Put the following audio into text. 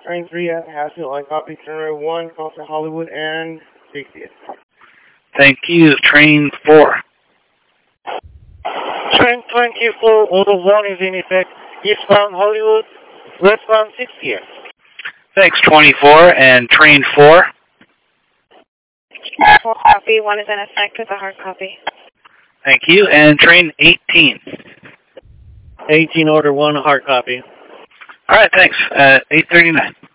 Train 3 at Hatfield, line copy. Turn 1, call to Hollywood and 60th. Thank you. Train 4. Train 24, order 1 is in effect. Eastbound Hollywood, westbound 60th. Thanks, 24. And train 4? Full copy. 1 is in effect with a hard copy. Thank you. And train 18? 18, order 1, hard copy. All right, thanks. 8:39.